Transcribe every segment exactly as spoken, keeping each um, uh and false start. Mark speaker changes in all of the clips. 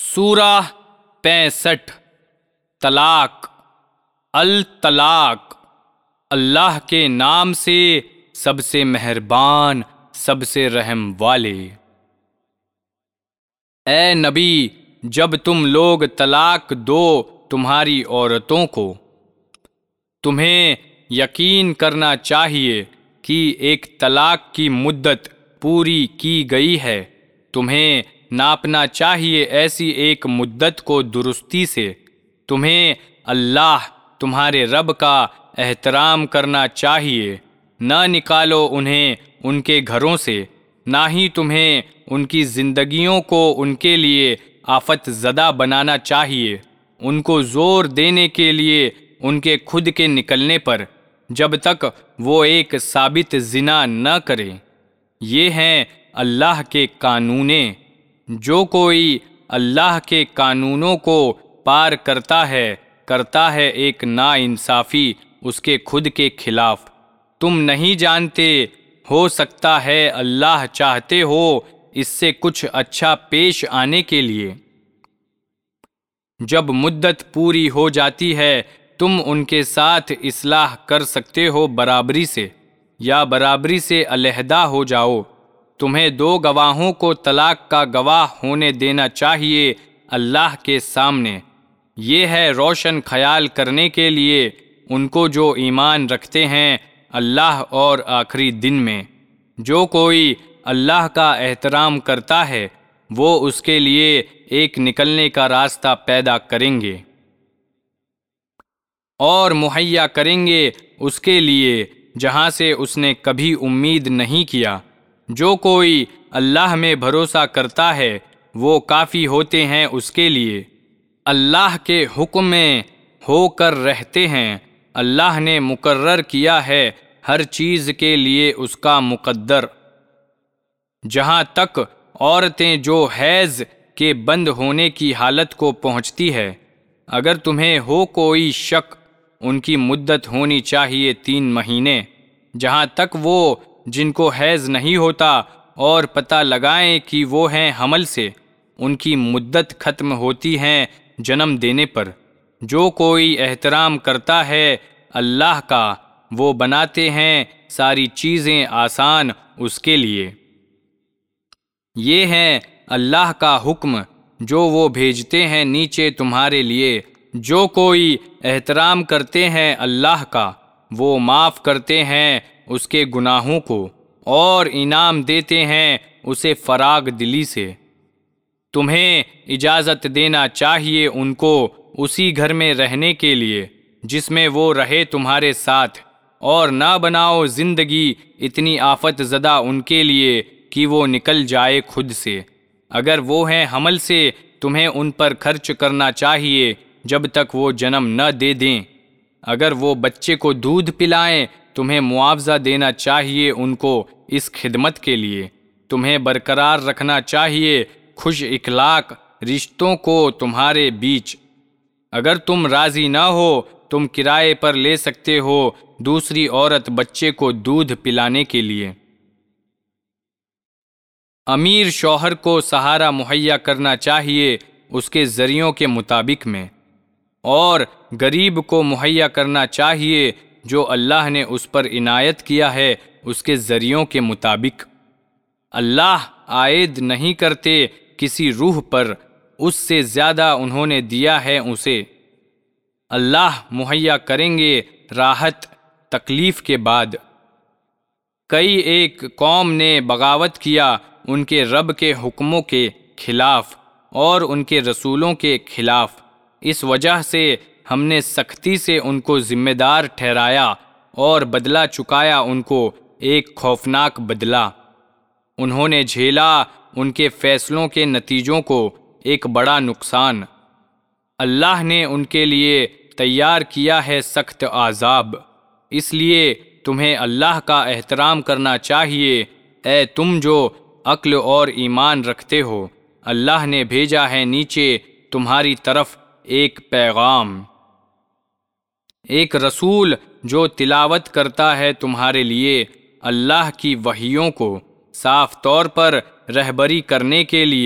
Speaker 1: سورہ پینسٹھ طلاق الطلاق۔ اللہ کے نام سے سب سے مہربان سب سے رحم والے۔ اے نبی، جب تم لوگ طلاق دو تمہاری عورتوں کو، تمہیں یقین کرنا چاہیے کہ ایک طلاق کی مدت پوری کی گئی ہے۔ تمہیں ناپنا چاہیے ایسی ایک مدت کو درستی سے۔ تمہیں اللہ تمہارے رب کا احترام کرنا چاہیے۔ نہ نکالو انہیں ان کے گھروں سے، نہ ہی تمہیں ان کی زندگیوں کو ان کے لیے آفت زدہ بنانا چاہیے، ان کو زور دینے کے لیے ان کے خود کے نکلنے پر، جب تک وہ ایک ثابت زنا نہ کرے۔ یہ ہیں اللہ کے قانونیں۔ جو کوئی اللہ کے قانونوں کو پار کرتا ہے کرتا ہے ایک ناانصافی اس کے خود کے خلاف۔ تم نہیں جانتے، ہو سکتا ہے اللہ چاہتے ہو اس سے کچھ اچھا پیش آنے کے لیے۔ جب مدت پوری ہو جاتی ہے تم ان کے ساتھ اصلاح کر سکتے ہو برابری سے، یا برابری سے علیحدہ ہو جاؤ۔ تمہیں دو گواہوں کو طلاق کا گواہ ہونے دینا چاہیے اللہ کے سامنے۔ یہ ہے روشن خیال کرنے کے لیے ان کو جو ایمان رکھتے ہیں اللہ اور آخری دن میں۔ جو کوئی اللہ کا احترام کرتا ہے وہ اس کے لیے ایک نکلنے کا راستہ پیدا کریں گے اور مہیا کریں گے اس کے لیے جہاں سے اس نے کبھی امید نہیں کیا۔ جو کوئی اللہ میں بھروسہ کرتا ہے وہ کافی ہوتے ہیں اس کے لیے۔ اللہ کے حکم میں ہو کر رہتے ہیں۔ اللہ نے مقرر کیا ہے ہر چیز کے لیے اس کا مقدر۔ جہاں تک عورتیں جو حیض کے بند ہونے کی حالت کو پہنچتی ہے، اگر تمہیں ہو کوئی شک، ان کی مدت ہونی چاہیے تین مہینے۔ جہاں تک وہ جن کو حیض نہیں ہوتا اور پتہ لگائیں کہ وہ ہیں حمل سے، ان کی مدت ختم ہوتی ہیں جنم دینے پر۔ جو کوئی احترام کرتا ہے اللہ کا، وہ بناتے ہیں ساری چیزیں آسان اس کے لیے۔ یہ ہے اللہ کا حکم جو وہ بھیجتے ہیں نیچے تمہارے لیے۔ جو کوئی احترام کرتے ہیں اللہ کا، وہ معاف کرتے ہیں اس کے گناہوں کو اور انعام دیتے ہیں اسے فراغ دلی سے۔ تمہیں اجازت دینا چاہیے ان کو اسی گھر میں رہنے کے لیے جس میں وہ رہے تمہارے ساتھ، اور نہ بناؤ زندگی اتنی آفت زدہ ان کے لیے کہ وہ نکل جائے خود سے۔ اگر وہ ہیں حمل سے تمہیں ان پر خرچ کرنا چاہیے جب تک وہ جنم نہ دے دیں۔ اگر وہ بچے کو دودھ پلائیں تمہیں معاوضہ دینا چاہیے ان کو اس خدمت کے لیے۔ تمہیں برقرار رکھنا چاہیے خوش اخلاق رشتوں کو تمہارے بیچ۔ اگر تم راضی نہ ہو تم کرائے پر لے سکتے ہو دوسری عورت بچے کو دودھ پلانے کے لیے۔ امیر شوہر کو سہارا مہیا کرنا چاہیے اس کے ذریعوں کے مطابق میں، اور غریب کو مہیا کرنا چاہیے جو اللہ نے اس پر عنایت کیا ہے اس کے ذریعوں کے مطابق۔ اللہ عائد نہیں کرتے کسی روح پر، اس سے زیادہ انہوں نے دیا ہے اسے۔ اللہ مہیا کریں گے راحت تکلیف کے بعد۔ کئی ایک قوم نے بغاوت کیا ان کے رب کے حکموں کے خلاف اور ان کے رسولوں کے خلاف۔ اس وجہ سے ہم نے سختی سے ان کو ذمہ دار ٹھہرایا اور بدلہ چکایا ان کو ایک خوفناک بدلہ۔ انہوں نے جھیلا ان کے فیصلوں کے نتیجوں کو ایک بڑا نقصان۔ اللہ نے ان کے لیے تیار کیا ہے سخت عذاب۔ اس لیے تمہیں اللہ کا احترام کرنا چاہیے اے تم جو عقل اور ایمان رکھتے ہو۔ اللہ نے بھیجا ہے نیچے تمہاری طرف ایک پیغام، ایک رسول جو تلاوت کرتا ہے تمہارے لیے اللہ کی وحیوں کو صاف طور پر رہبری کرنے کے لیے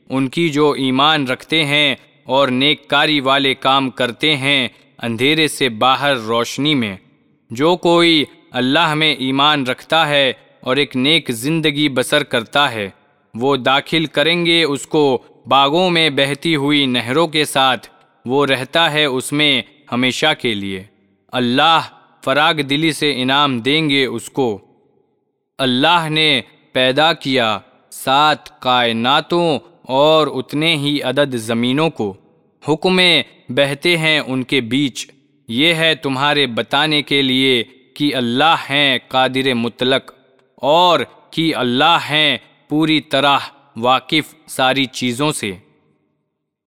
Speaker 1: ان کی جو ایمان رکھتے ہیں اور نیک کاری والے کام کرتے ہیں اندھیرے سے باہر روشنی میں۔ جو کوئی اللہ میں ایمان رکھتا ہے اور ایک نیک زندگی بسر کرتا ہے، وہ داخل کریں گے اس کو باغوں میں بہتی ہوئی نہروں کے ساتھ، وہ رہتا ہے اس میں ہمیشہ کے لیے۔ اللہ فراغ دلی سے انعام دیں گے اس کو۔ اللہ نے پیدا کیا سات کائناتوں اور اتنے ہی عدد زمینوں کو، حکمیں بہتے ہیں ان کے بیچ۔ یہ ہے تمہارے بتانے کے لیے کہ اللہ ہیں قادر مطلق، اور کہ اللہ ہیں پوری طرح واقف ساری چیزوں سے۔